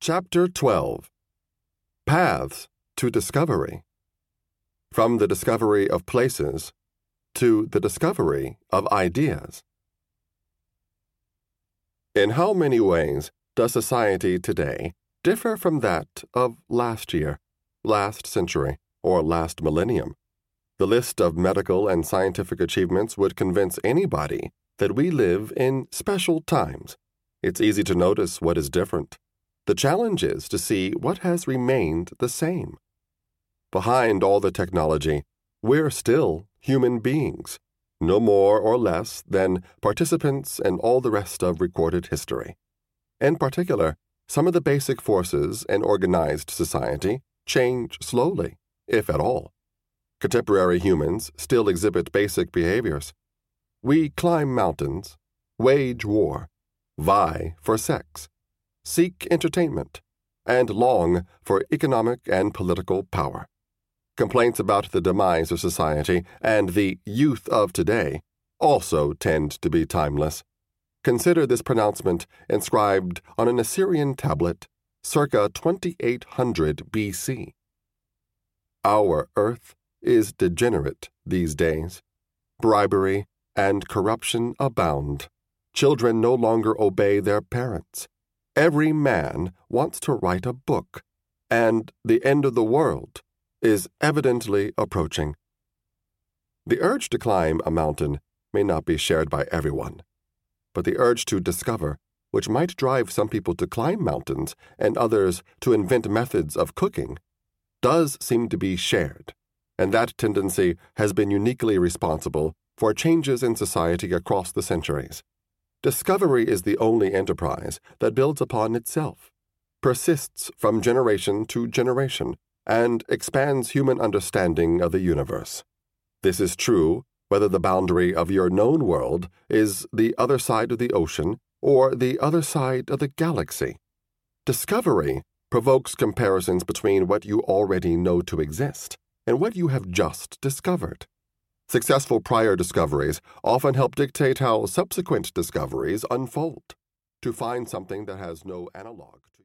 Chapter 12 Paths to Discovery. From the discovery of places to the discovery of ideas. In how many ways does society today differ from that of last year, last century, or last millennium? The list of medical and scientific achievements would convince anybody that we live in special times. It's easy to notice what is different. The challenge is to see what has remained the same. Behind all the technology, we're still human beings, no more or less than participants in all the rest of recorded history. In particular, some of the basic forces in organized society change slowly, if at all. Contemporary humans still exhibit basic behaviors. We climb mountains, wage war, vie for sex, seek entertainment, and long for economic and political power. Complaints about the demise of society and the youth of today also tend to be timeless. Consider this pronouncement inscribed on an Assyrian tablet circa 2800 BC. Our earth is degenerate these days. Bribery and corruption abound. Children no longer obey their parents. Every man wants to write a book, and the end of the world is evidently approaching. The urge to climb a mountain may not be shared by everyone, but the urge to discover, which might drive some people to climb mountains and others to invent methods of cooking, does seem to be shared, and that tendency has been uniquely responsible for changes in society across the centuries. Discovery is the only enterprise that builds upon itself, persists from generation to generation, and expands human understanding of the universe. This is true whether the boundary of your known world is the other side of the ocean or the other side of the galaxy. Discovery provokes comparisons between what you already know to exist and what you have just discovered. Successful prior discoveries often help dictate how subsequent discoveries unfold. To find something that has no analog to